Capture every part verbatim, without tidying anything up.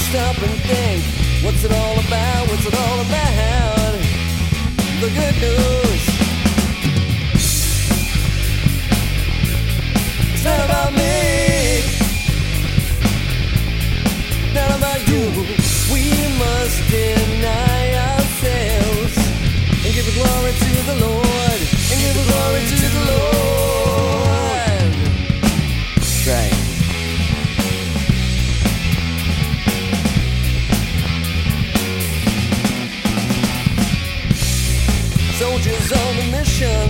stop and think, what's it all about, what's it all about? The good news. It's not about me, not about you. We must deny ourselves and give glory to the Lord, and give glory to the Lord. That's right. Soldiers on a mission.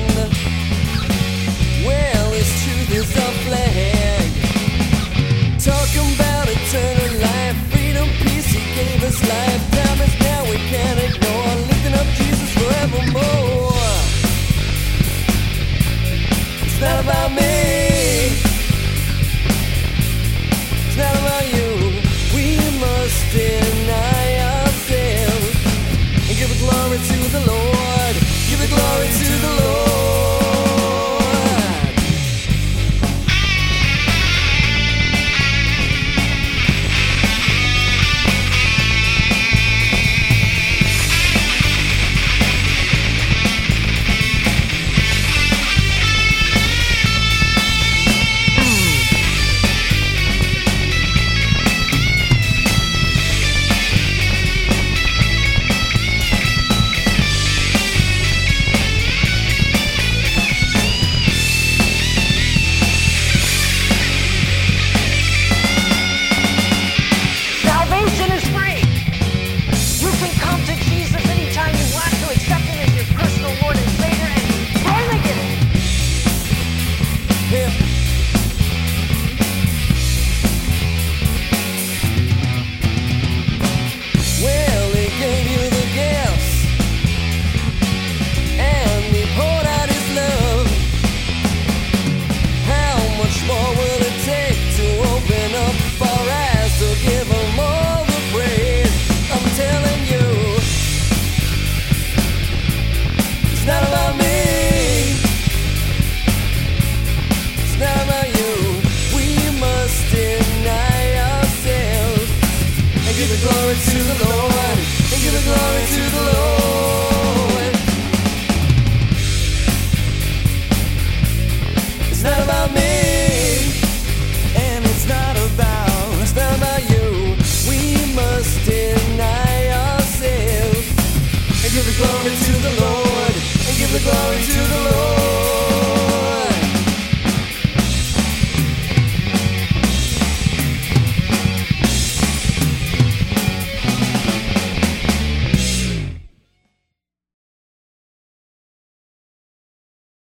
Well, this truth is a flag. Talking about eternal life, freedom, peace, he gave us life. Time is now, we can't ignore. Lifting up Jesus forevermore. It's not about me.